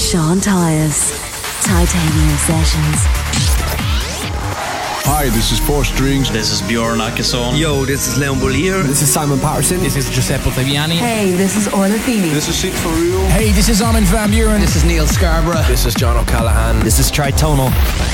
Sean Tyas, Titanium Sessions. Hi, this is Four Strings. This is Bjorn Akesson. Yo, this is Leon Bolier. This is Simon Patterson. This is Giuseppe Fabiani. Hey, this is Orla Feeney. This is Sid for Real. Hey, this is Armin van Buuren. This is Neil Scarborough. This is John O'Callaghan. This is Tritonal.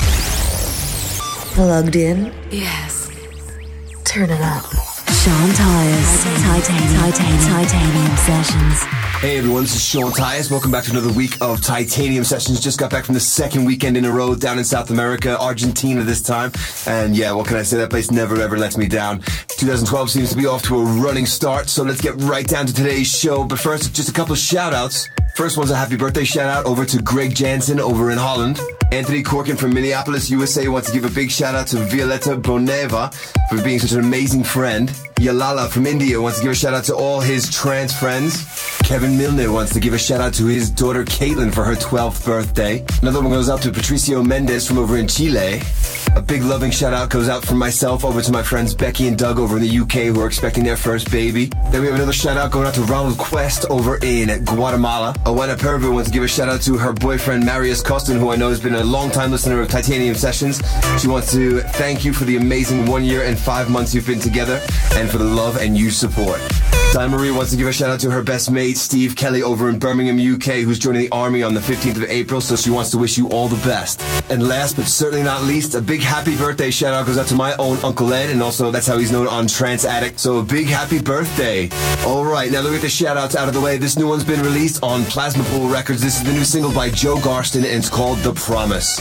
Plugged in? Yes. Turn it up. Sean Tyas, Titanium Sessions. Hey everyone, this is Sean Tyas. Welcome back to another week of Titanium Sessions. Just got back from the second weekend in a row down in South America, Argentina this time. And yeah, what can I say? That place never ever lets me down. 2012 seems to be off to a running start, so let's get right down to today's show. But first, just a couple of shout-outs. First one's a happy birthday shout-out over to Greg Jansen over in Holland. Anthony Corkin from Minneapolis, USA wants to give a big shout-out to Violetta Boneva for being such an amazing friend. Yalala from India wants to give a shout-out to all his trans friends. Kevin Milner wants to give a shout-out to his daughter Caitlin for her 12th birthday. Another one goes out to Patricio Mendez from over in Chile. A big loving shout-out goes out from myself over to my friends Becky and Doug over in the UK who are expecting their first baby. Then we have another shout-out going out to Ronald Quest over in Guatemala. Owana Perva wants to give a shout-out to her boyfriend Marius Costin, who I know has been a long-time listener of Titanium Sessions. She wants to thank you for the amazing 1 year and 5 months you've been together and for the love and you support. Di Marie wants to give a shout-out to her best mate Steve Kelly over in Birmingham, UK, who's joining the army on the 15th of April, so she wants to wish you all the best. And last but certainly not least, a big happy birthday shout-out goes out to my own Uncle Ed, and also that's how he's known on Trance Addict, so a big happy birthday. Alright, now look at the shout-outs out of the way. This new one's been released on Plasma Pool Records. This is the new single by Joe Garston, and it's called The Promise.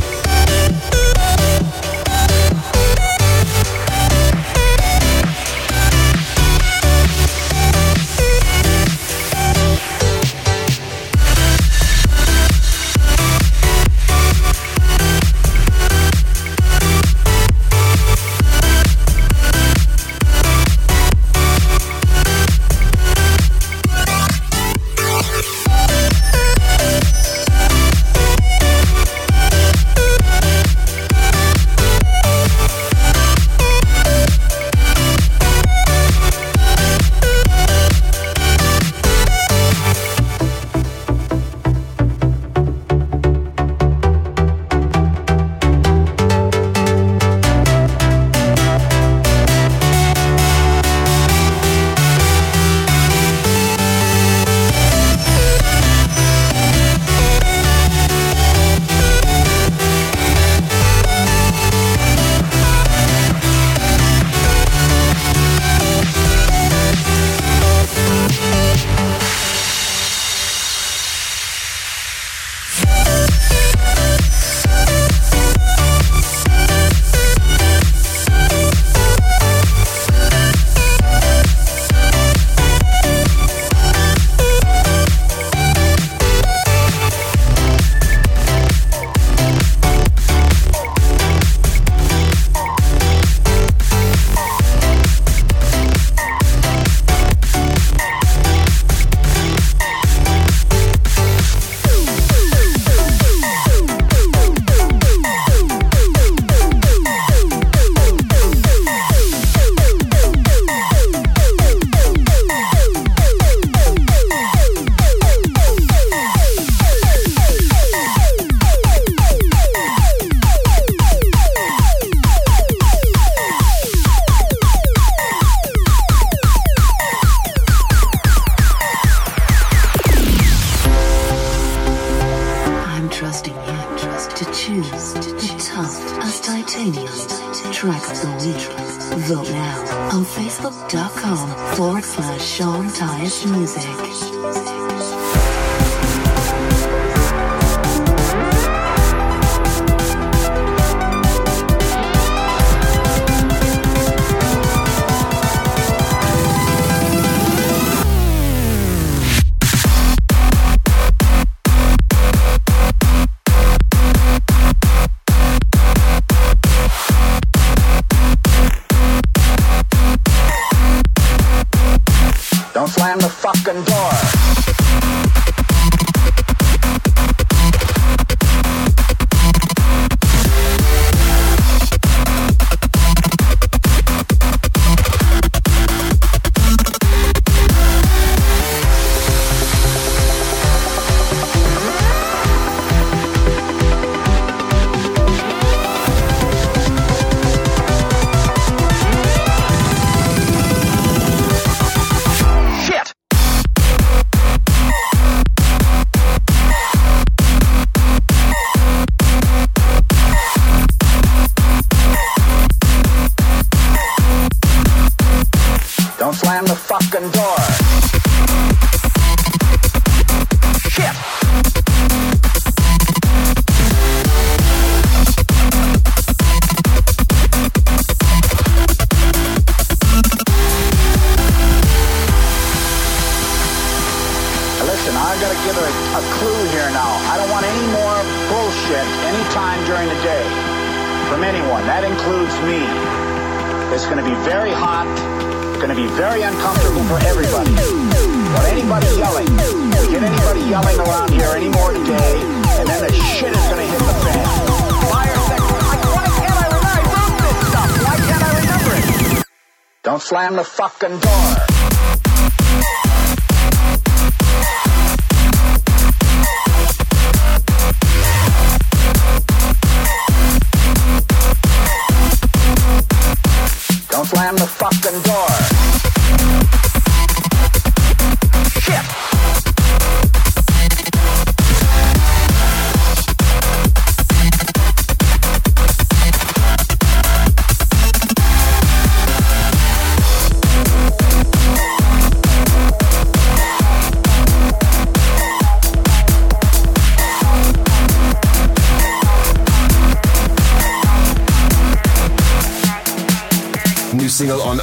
Vote now on Facebook.com/Sean Tyas Music. Don't slam the fucking door. I gotta give a clue here now. I don't want any more bullshit anytime during the day from anyone. That includes me. It's gonna be very hot, gonna be very uncomfortable for everybody. But anybody yelling, we get anybody yelling around here anymore today, and then the shit is gonna hit the fan. Fire sector. Why can't I remember? I wrote this stuff. Why can't I remember it? Don't slam the fucking door. Don't slam the fucking door. Shit! New single on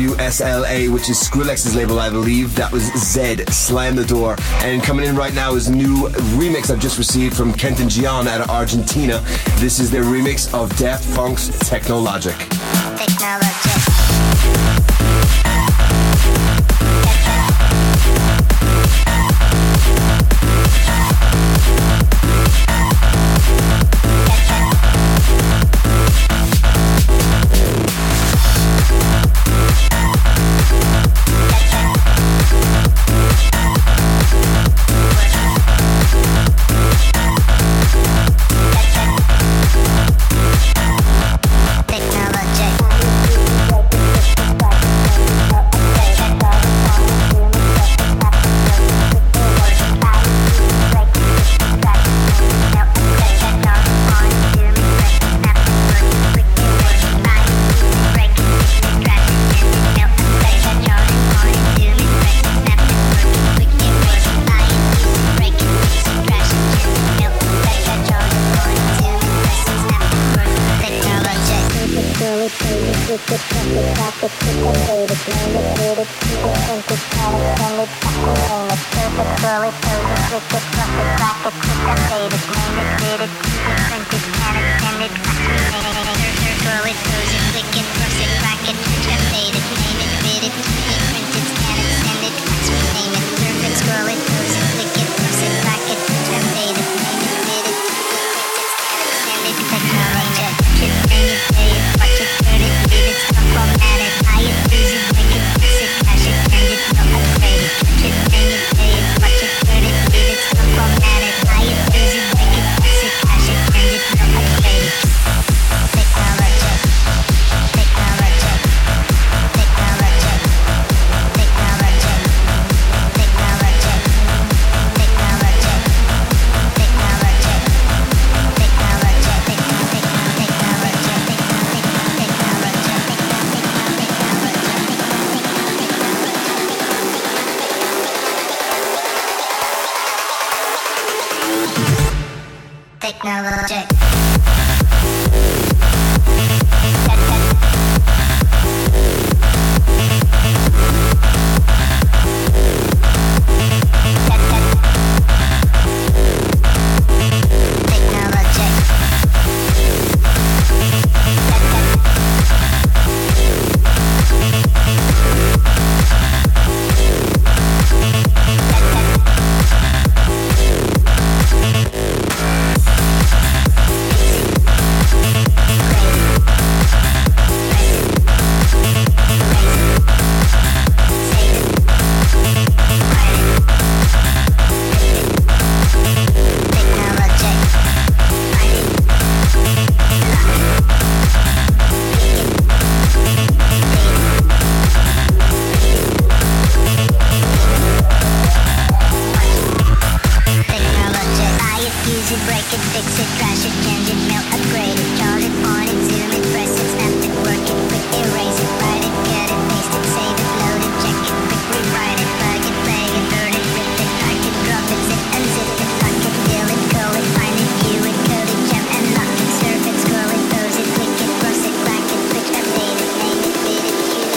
OWSLA, which is Skrillex's label, I believe. That was Zed, Slam the Door. And coming in right now is a new remix I've just received from Kent and Gian out of Argentina. This is their remix of Daft Punk's Technologic.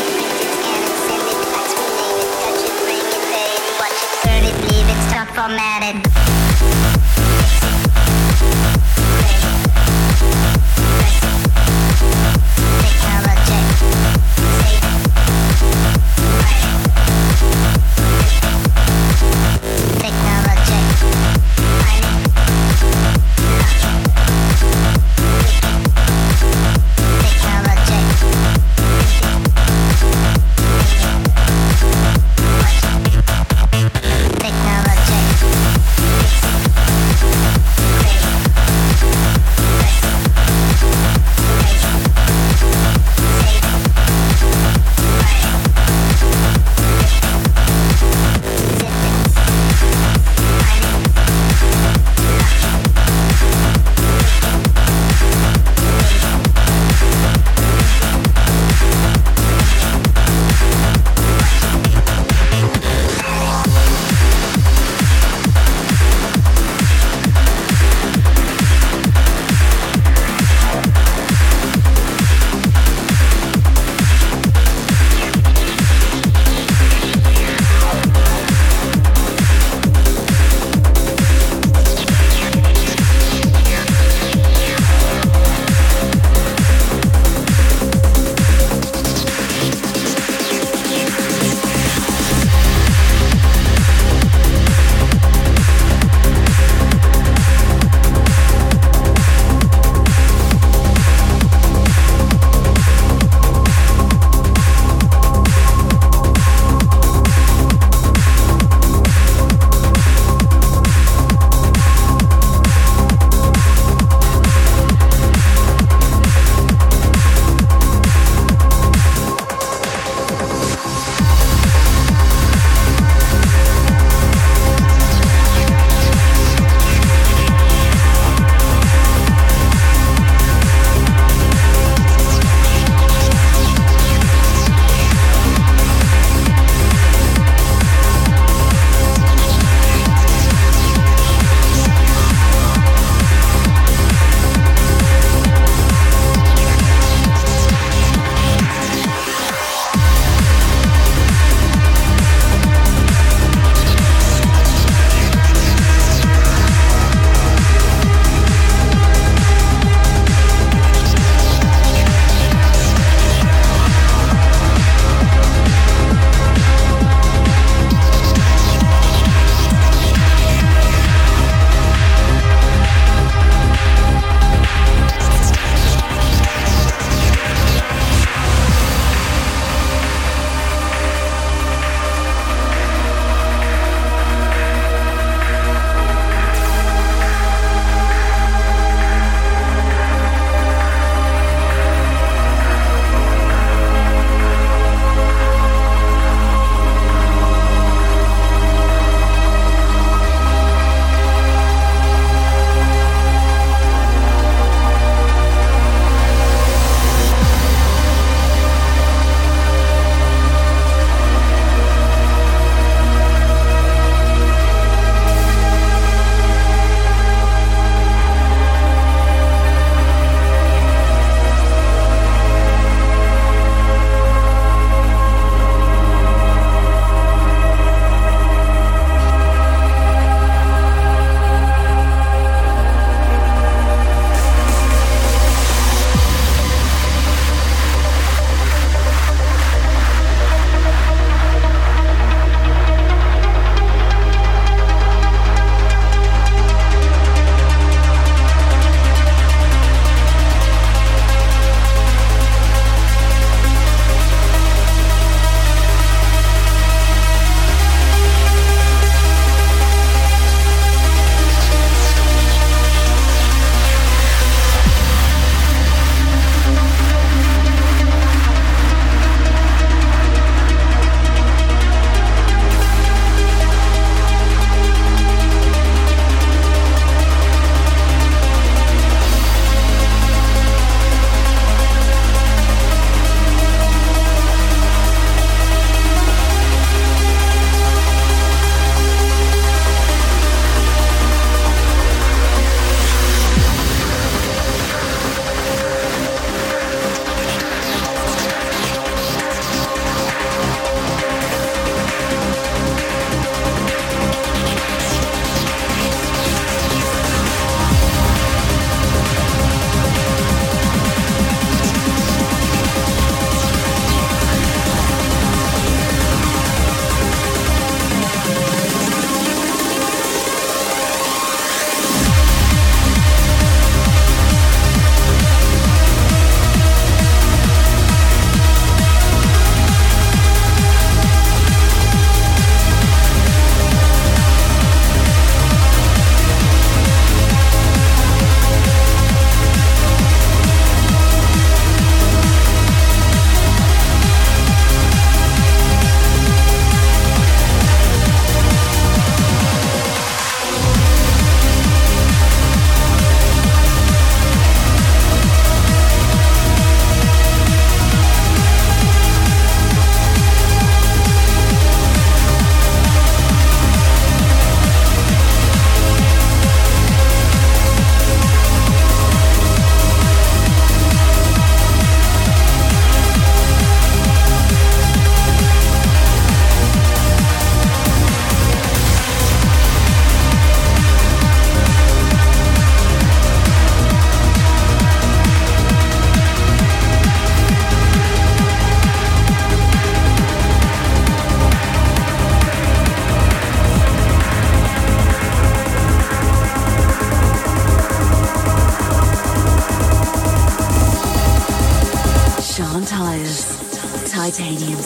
format.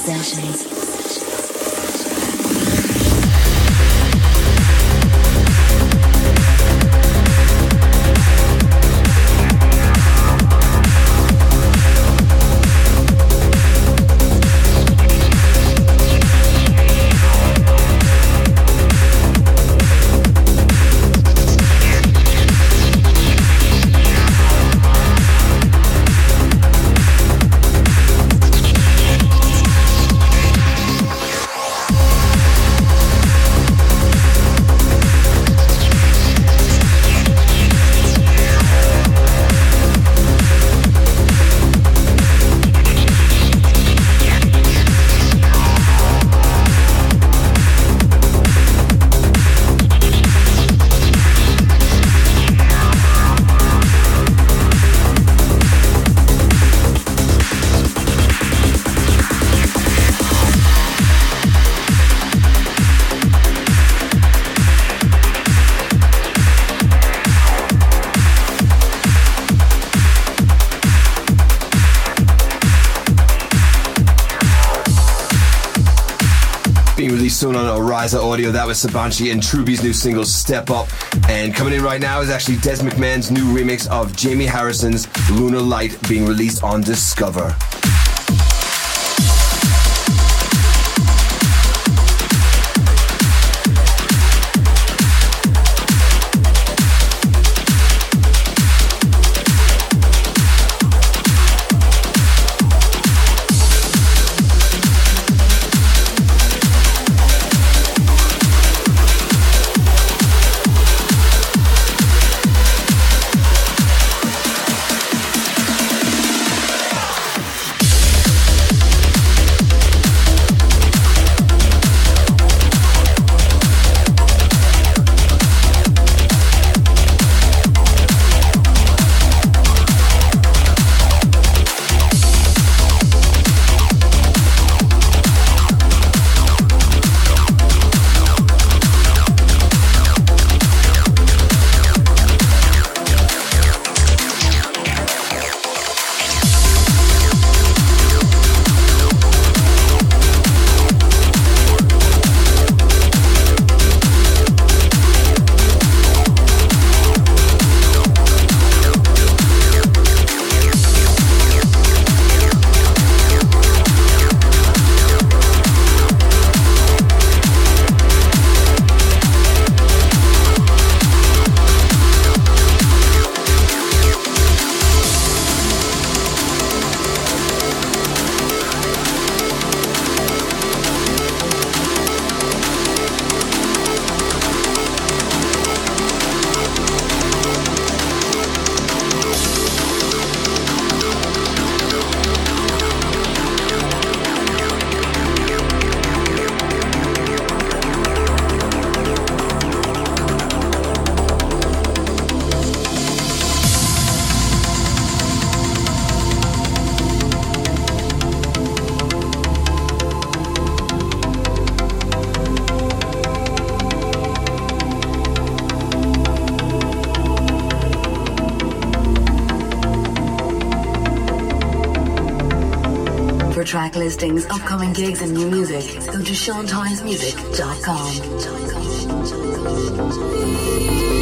Sessions. Soon on Oriza Audio, that was Sabanchi and Truby's new single Step Up. And coming in right now is actually Des McMahon's new remix of Jamie Harrison's Lunar Light, being released on Discover. For track listings, upcoming gigs and new music, go to SeanTynesMusic.com.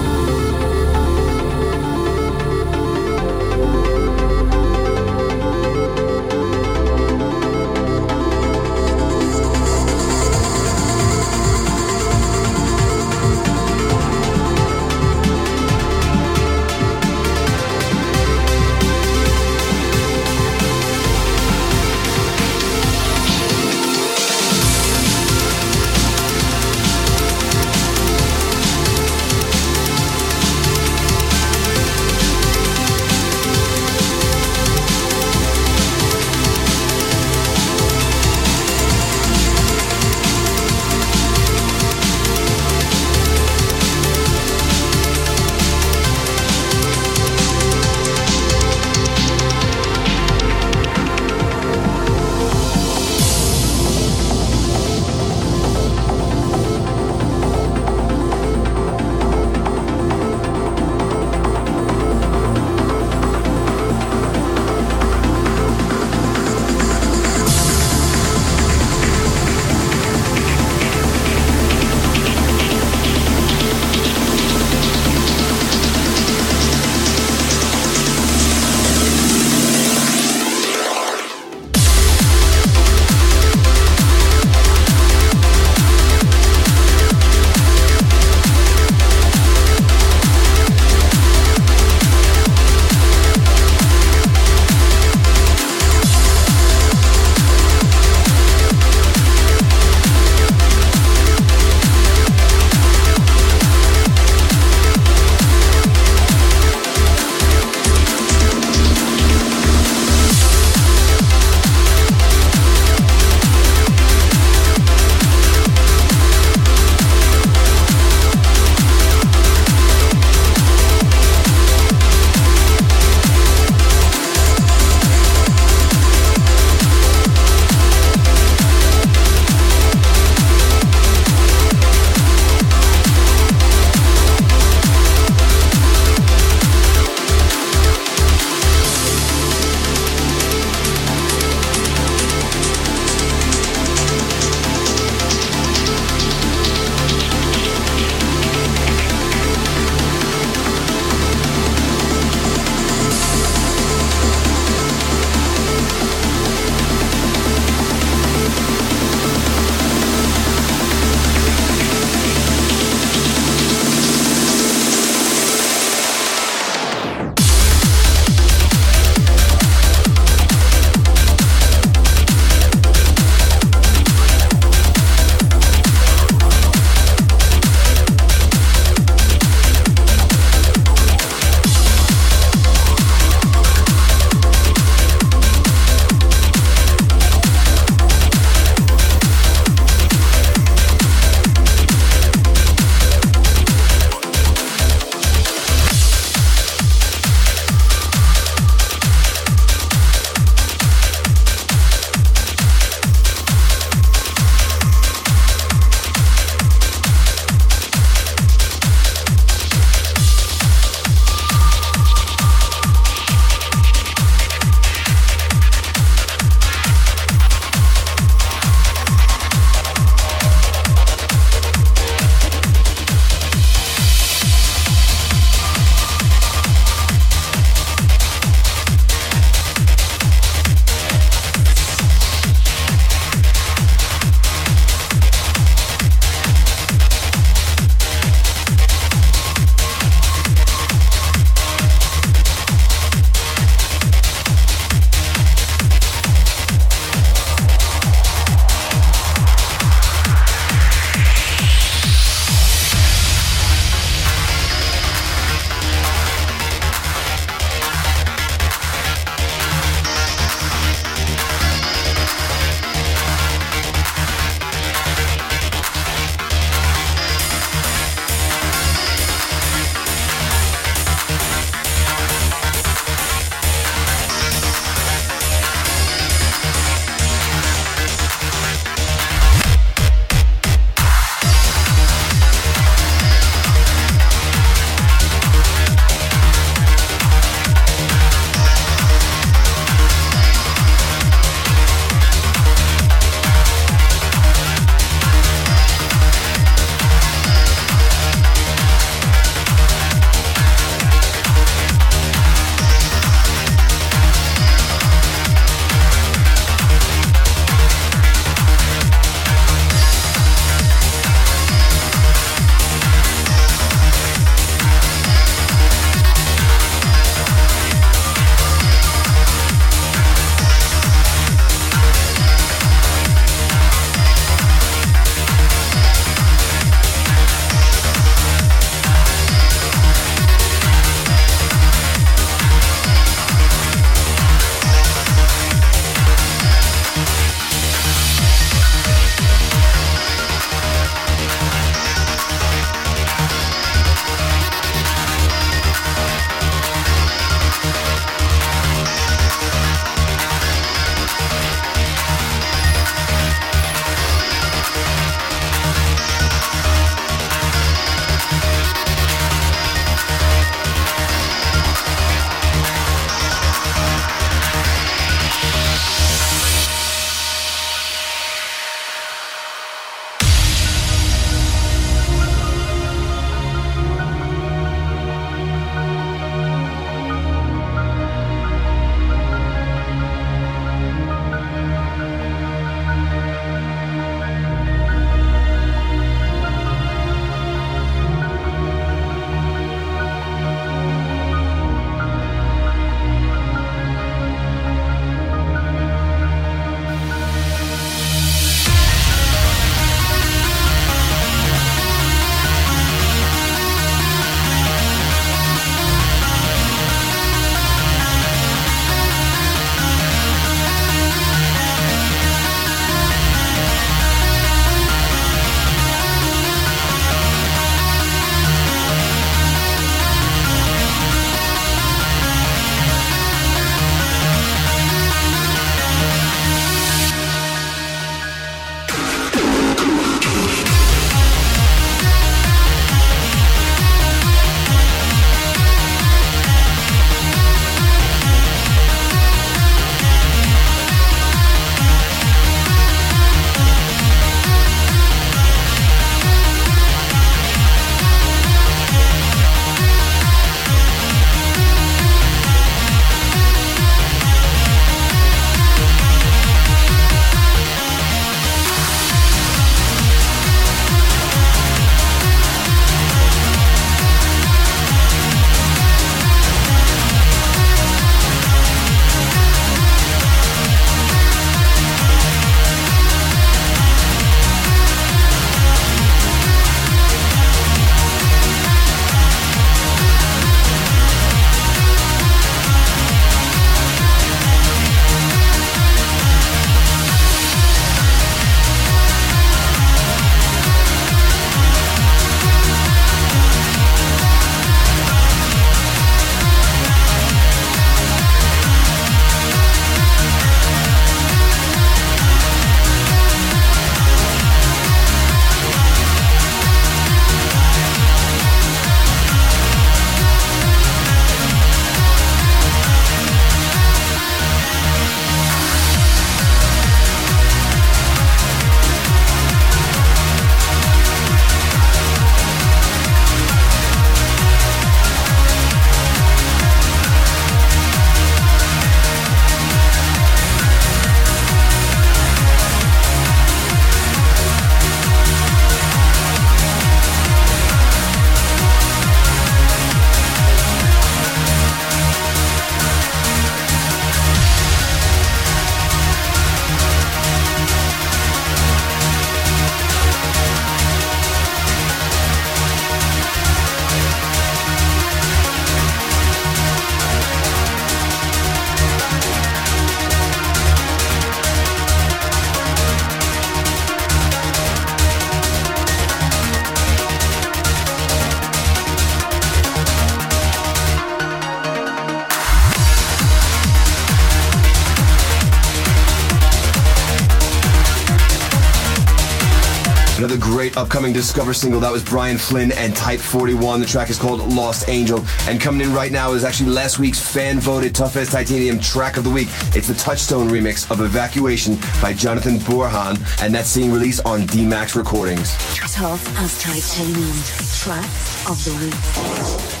Another great upcoming Discover single, that was Brian Flynn and Type 41. The track is called Lost Angel. And coming in right now is actually last week's fan-voted Tough as Titanium track of the week. It's the Touchstone remix of Evacuation by Jonathan Borhan, and that's seeing release on D-Max Recordings. Tough as Titanium track of the week.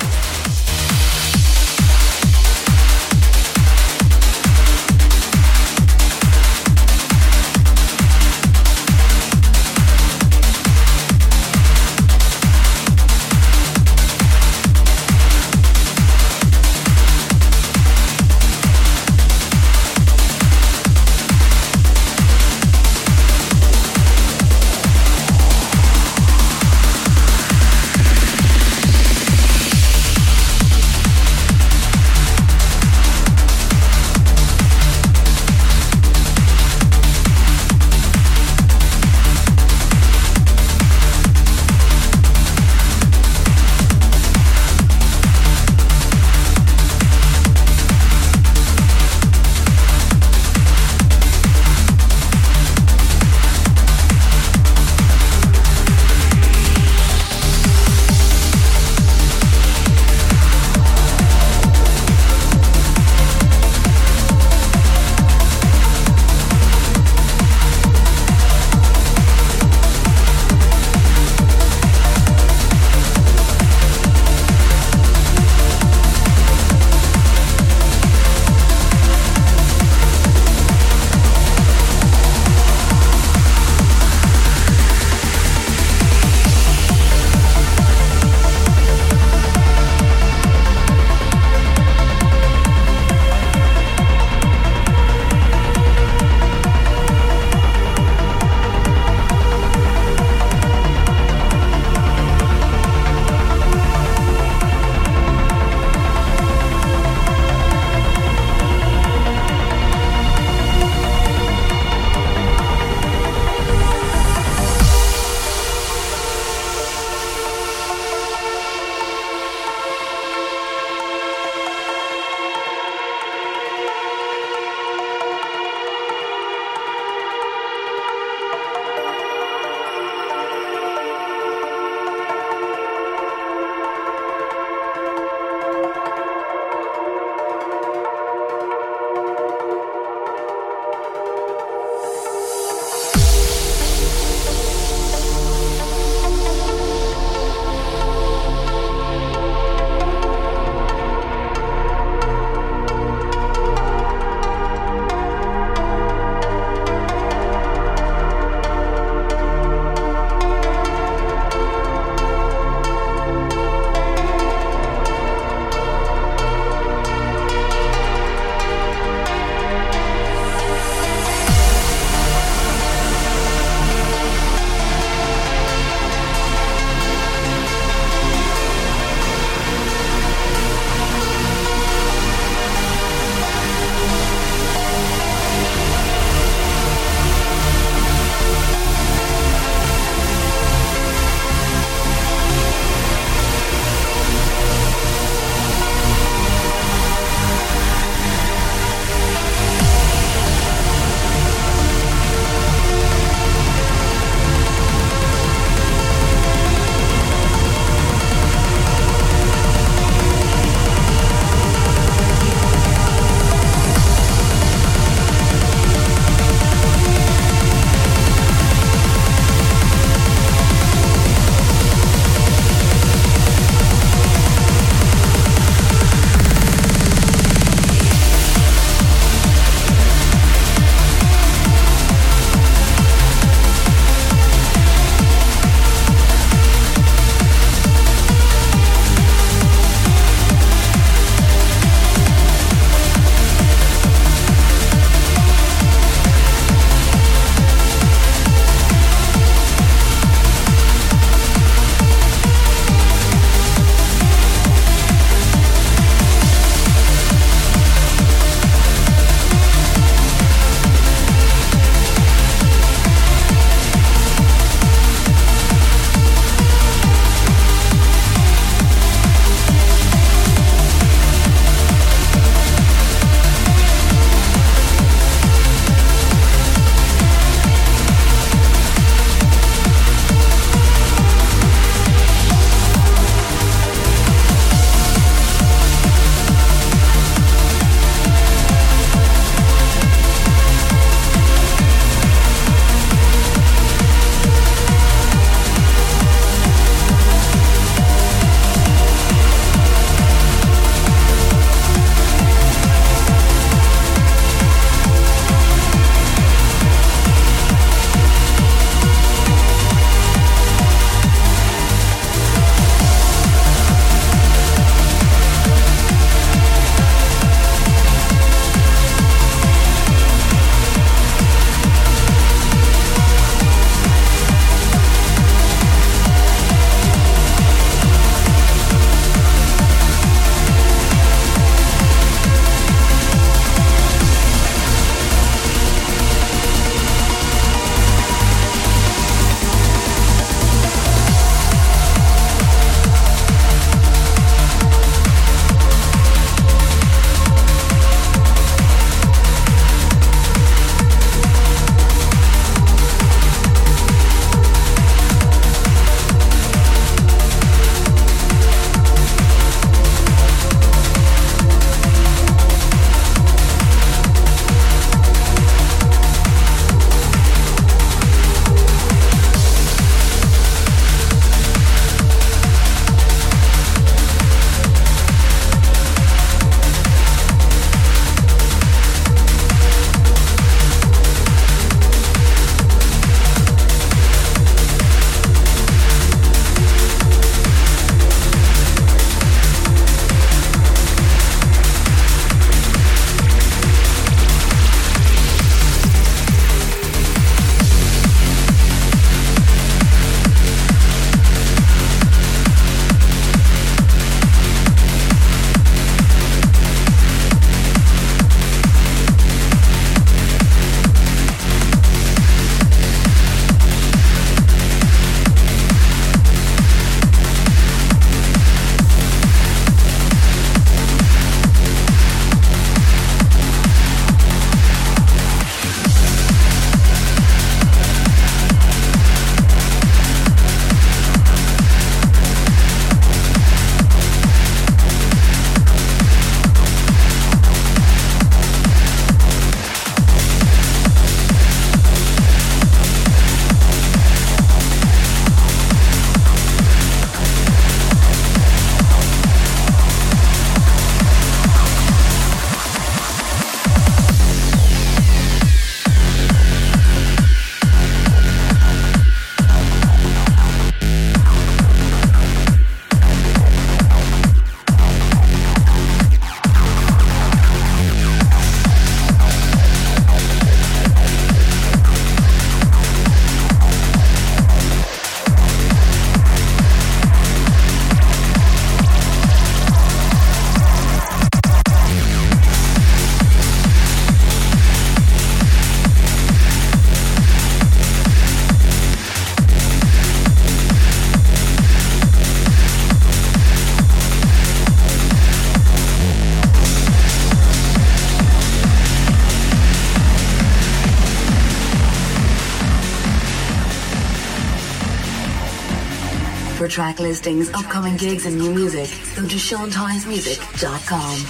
For track listings, upcoming gigs and new music, go to SeanTynesMusic.com.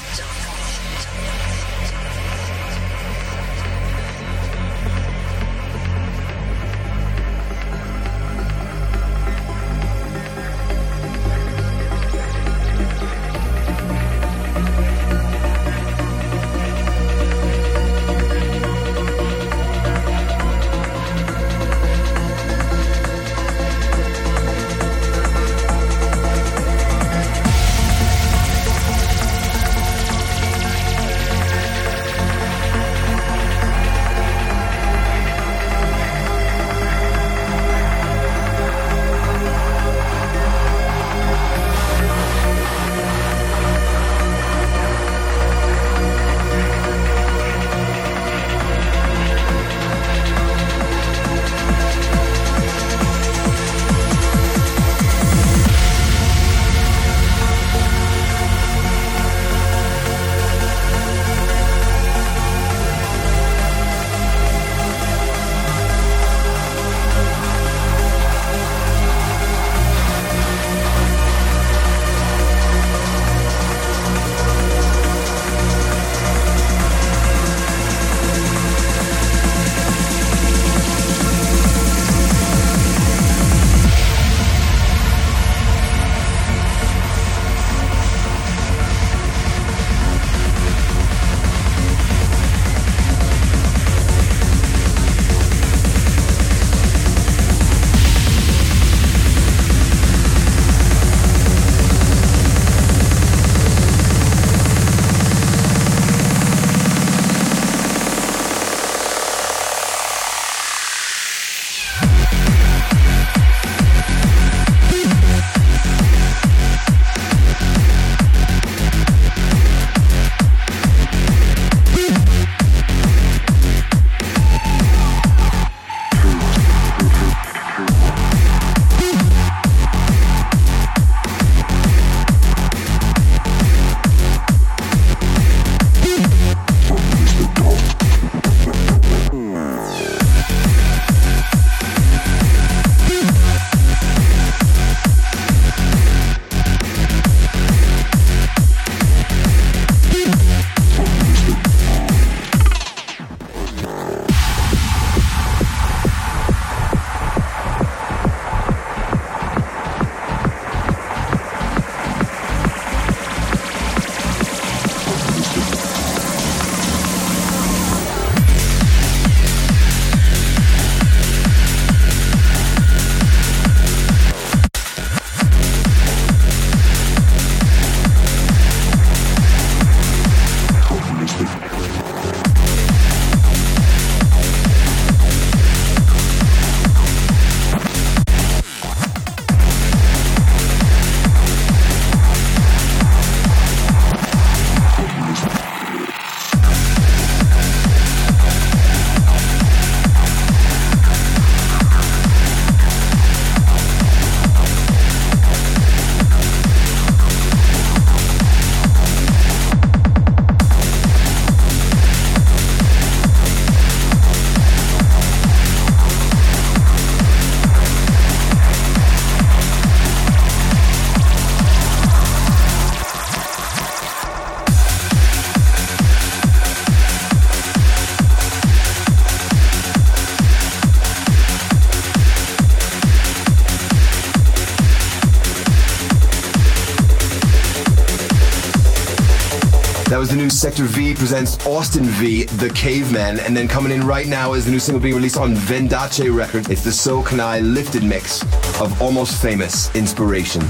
That was the new Sector V presents Austin V, The Caveman, and then coming in right now is the new single being released on Vendace Records. It's the So Can I Lifted mix of Almost Famous, Inspiration.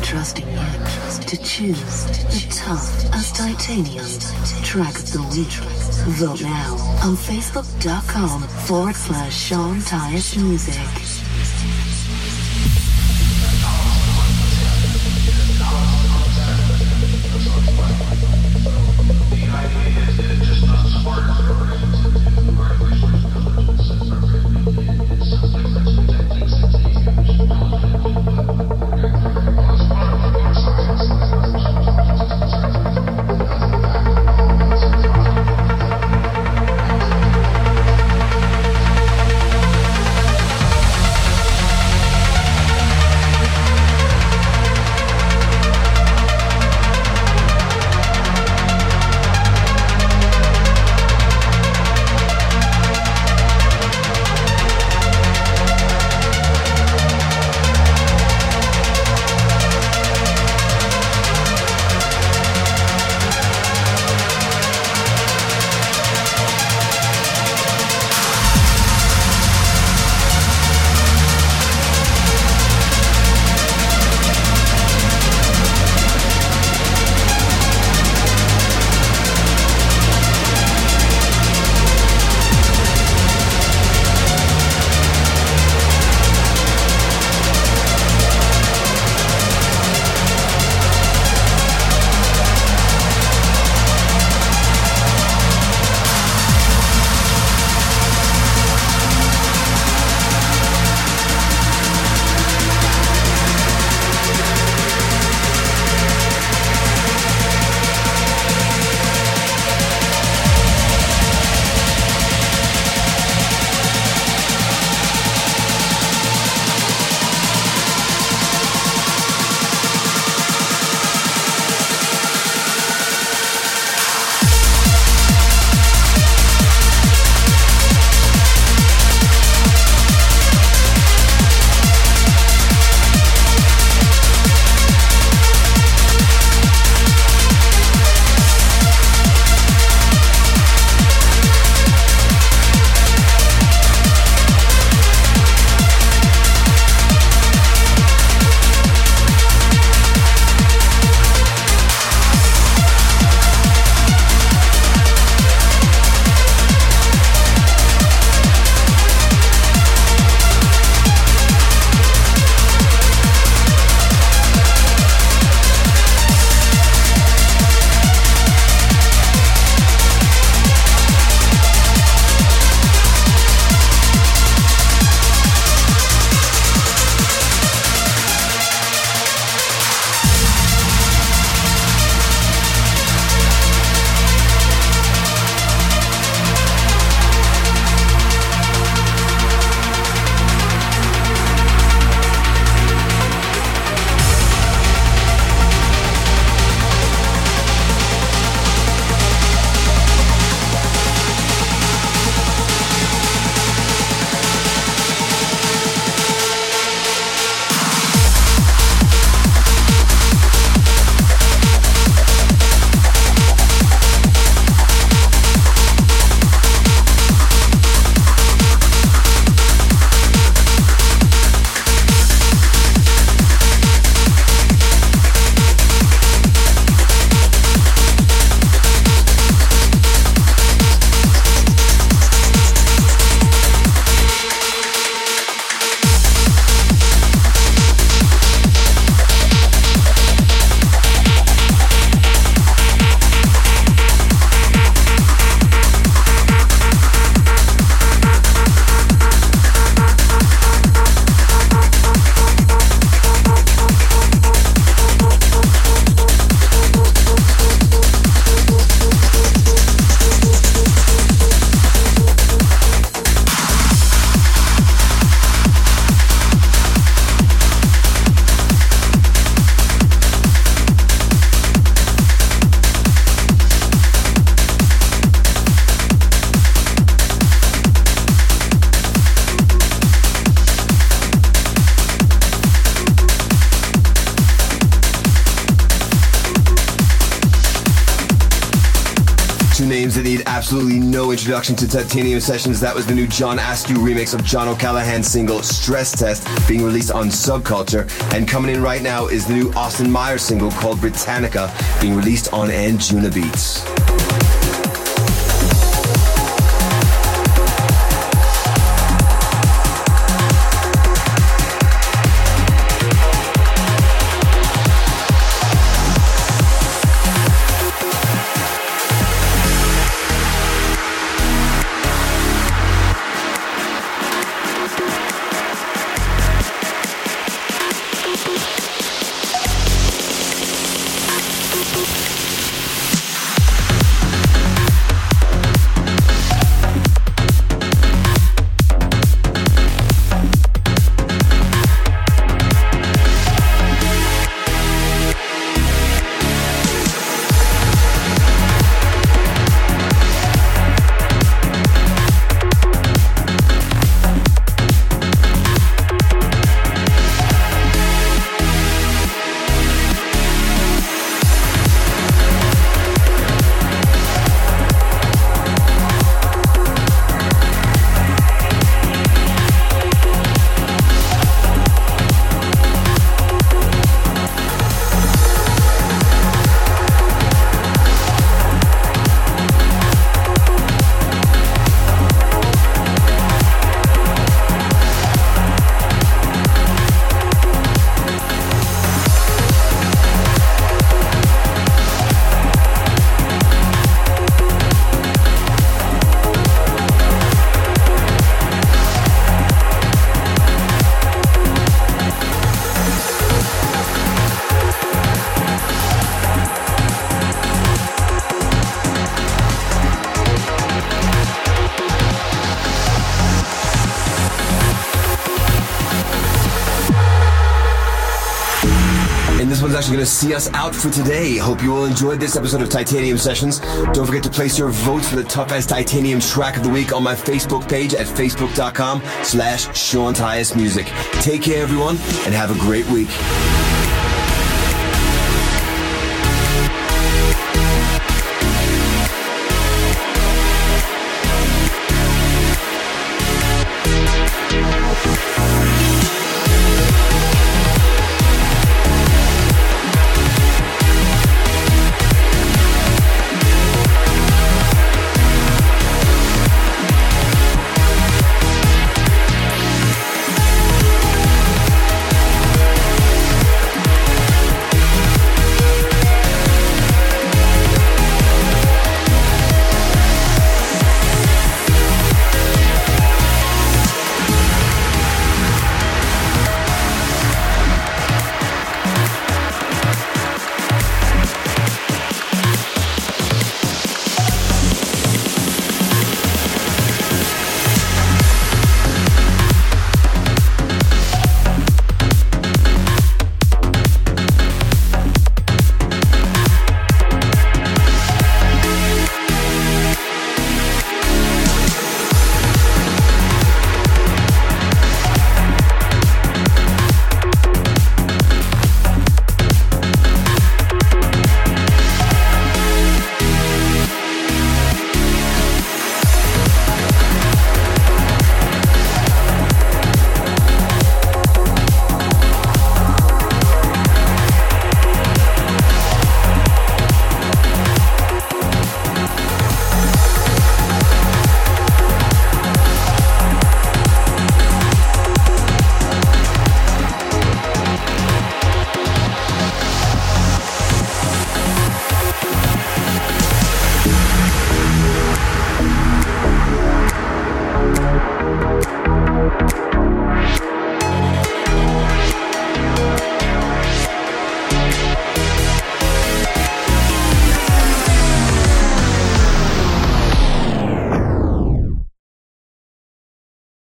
trusting you to choose the Tough as Titanium track of the week. Vote now on Facebook.com/Sean Tyas Music. Two names that need absolutely no introduction to Titanium Sessions. That was the new John Askew remix of John O'Callaghan's single Stress Test, being released on Subculture. And coming in right now is the new Austin Myers single called Britannica, being released on Anjuna Beats. Actually going to see us out for today. Hope you all enjoyed this episode of Titanium Sessions. Don't forget to place your votes for the toughest Titanium track of the week on my Facebook page at facebook.com/Sean Tyas Music. Take care, everyone, and have a great week.